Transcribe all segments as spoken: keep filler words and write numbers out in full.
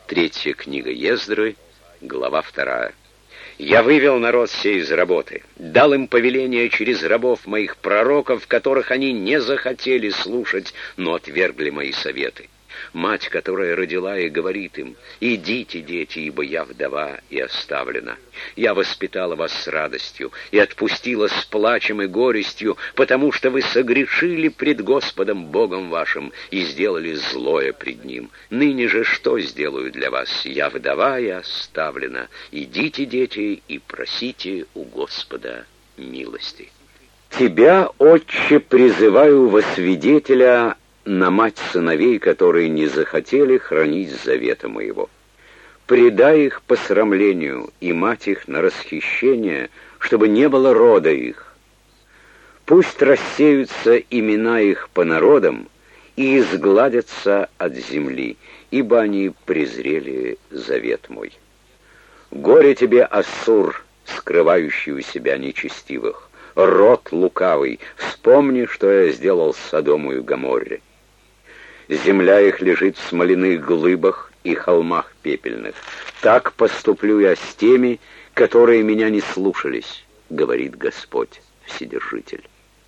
Третья книга Ездры, глава вторая. «Я вывел народ сей из работы, дал им повеление через рабов моих пророков, которых они не захотели слушать, но отвергли мои советы. Мать, которая родила, и говорит им: идите, дети, ибо я вдова и оставлена. Я воспитала вас с радостью и отпустила с плачем и горестью, потому что вы согрешили пред Господом Богом вашим и сделали злое пред Ним. Ныне же что сделаю для вас? Я вдова и оставлена. Идите, дети, и просите у Господа милости. Тебя, Отче, призываю во свидетеля на мать сыновей, которые не захотели хранить завета моего. Предай их посрамлению, и мать их на расхищение, чтобы не было рода их. Пусть рассеются имена их по народам и изгладятся от земли, ибо они презрели завет мой. Горе тебе, Ассур, скрывающий у себя нечестивых, род лукавый, вспомни, что я сделал с Содому и Гоморре. Земля их лежит в смоляных глыбах и холмах пепельных. Так поступлю я с теми, которые меня не слушались, говорит Господь Вседержитель.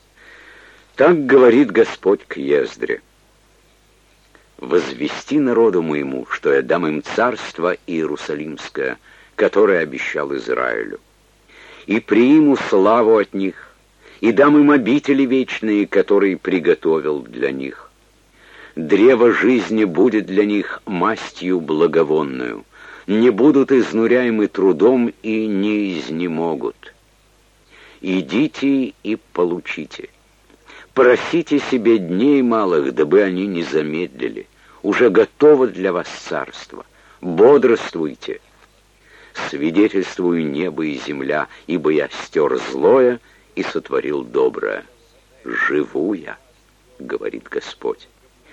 Так говорит Господь к Ездре: возвести народу моему, что я дам им царство Иерусалимское, которое обещал Израилю, и приму славу от них, и дам им обители вечные, которые приготовил для них. Древо жизни будет для них мастью благовонную, не будут изнуряемы трудом и не изнемогут. Идите и получите. Просите себе дней малых, дабы они не замедлили. Уже готово для вас царство. Бодрствуйте. Свидетельствую небо и земля, ибо я стер злое и сотворил доброе. Живу я, говорит Господь.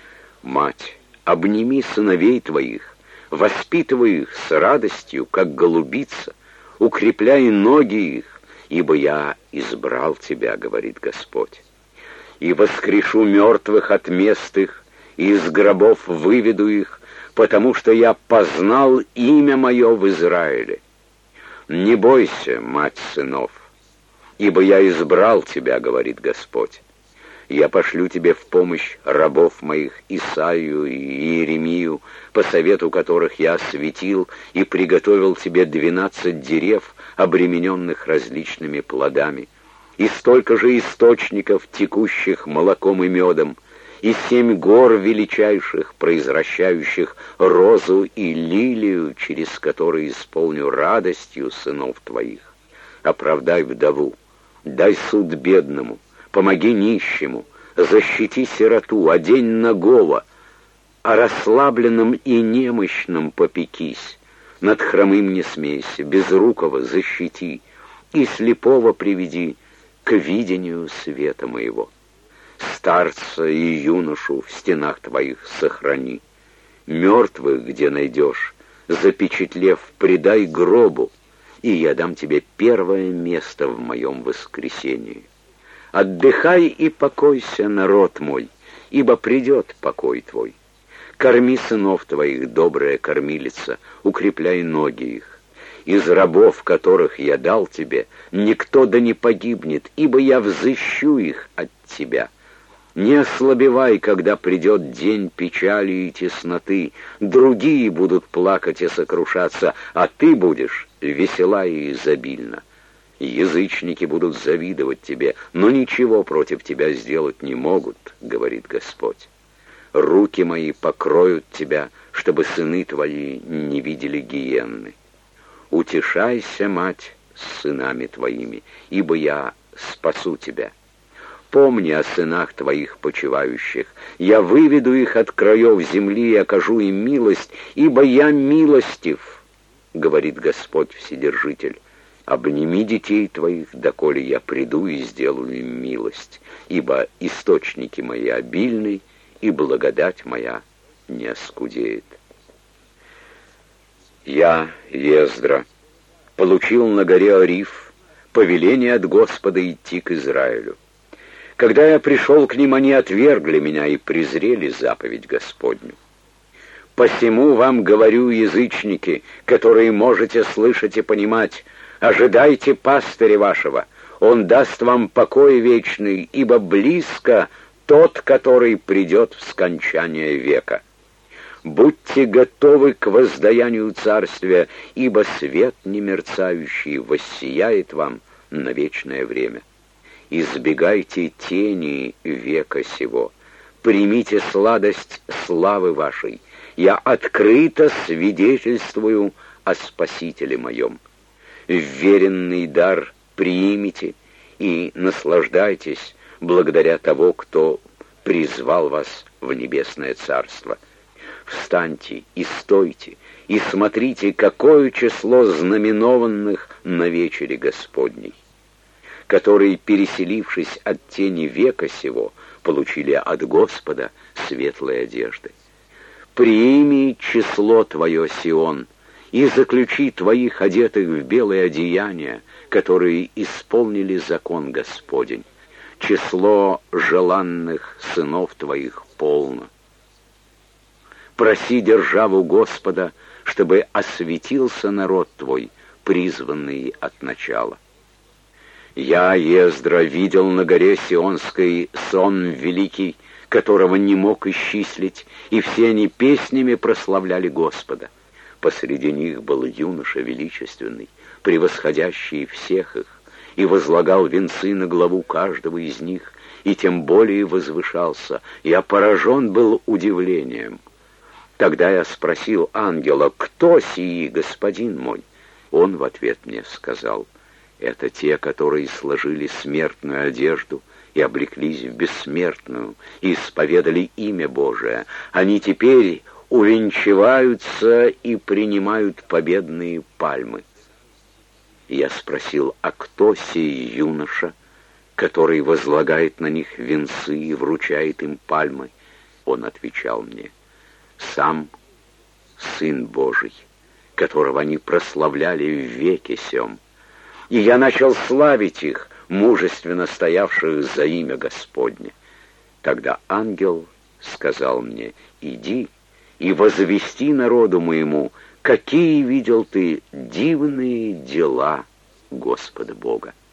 Мать, обними сыновей твоих, воспитывай их с радостью, как голубица, укрепляй ноги их, ибо я избрал тебя, говорит Господь. И воскрешу мертвых от мест их, и из гробов выведу их, потому что я познал имя мое в Израиле. Не бойся, мать сынов, ибо я избрал тебя, говорит Господь. Я пошлю тебе в помощь рабов моих Исаию и Иеремию, по совету которых я осветил и приготовил тебе двенадцать дерев, обремененных различными плодами, и столько же источников, текущих молоком и медом, и семь гор величайших, произвращающих розу и лилию, через которые исполню радостью сынов твоих. Оправдай вдову, дай суд бедному, помоги нищему, защити сироту, одень нагого, о расслабленном и немощном попекись, над хромым не смейся, безрукого защити, и слепого приведи к видению света моего. Старца и юношу в стенах твоих сохрани, мертвых, где найдешь, запечатлев, предай гробу, и я дам тебе первое место в моем воскресении. Отдыхай и покойся, народ мой, ибо придет покой твой. Корми сынов твоих, добрая кормилица, укрепляй ноги их. Из рабов, которых я дал тебе, никто да не погибнет, ибо я взыщу их от тебя. Не ослабевай, когда придет день печали и тесноты. Другие будут плакать и сокрушаться, а ты будешь весела и изобильна. Язычники будут завидовать тебе, но ничего против тебя сделать не могут, говорит Господь. Руки мои покроют тебя, чтобы сыны твои не видели гиенны. Утешайся, мать, с сынами твоими, ибо я спасу тебя. Помни о сынах твоих почивающих. Я выведу их от краев земли и окажу им милость, ибо я милостив, говорит Господь Вседержитель. Обними детей твоих, доколе я приду и сделаю им милость, ибо источники мои обильны, и благодать моя не оскудеет. Я, Ездра, получил на горе Ориф повеление от Господа идти к Израилю. Когда я пришел к ним, они отвергли меня и презрели заповедь Господню. Посему вам говорю, язычники, которые можете слышать и понимать, ожидайте пастыря вашего, он даст вам покой вечный, ибо близко тот, который придет в скончание века. Будьте готовы к воздаянию царствия, ибо свет немерцающий воссияет вам на вечное время. Избегайте тени века сего, примите сладость славы вашей. Я открыто свидетельствую о Спасителе моем. Вверенный дар примите и наслаждайтесь благодаря того, кто призвал вас в небесное царство. Встаньте и стойте, и смотрите, какое число знаменованных на вечере Господней, которые, переселившись от тени века сего, получили от Господа светлые одежды. Прими число твое, Сион, и заключи твоих одетых в белое одеяние, которые исполнили закон Господень. Число желанных сынов твоих полно. Проси державу Господа, чтобы осветился народ твой, призванный от начала. Я, Ездра, видел на горе Сионской сон великий, которого не мог исчислить, и все они песнями прославляли Господа. Посреди них был юноша величественный, превосходящий всех их, и возлагал венцы на главу каждого из них, и тем более возвышался. Я поражен был удивлением. Тогда я спросил ангела: «Кто сии, господин мой?» Он в ответ мне сказал: «Это те, которые сложили смертную одежду и облеклись в бессмертную, и исповедали имя Божие. Они теперь увенчиваются и принимают победные пальмы». Я спросил: «А кто сей юноша, который возлагает на них венцы и вручает им пальмы?» Он отвечал мне: «Сам Сын Божий, которого они прославляли в веке сем». И я начал славить их, мужественно стоявших за имя Господне. Тогда ангел сказал мне: «Иди и возвести народу моему, какие видел ты дивные дела Господа Бога».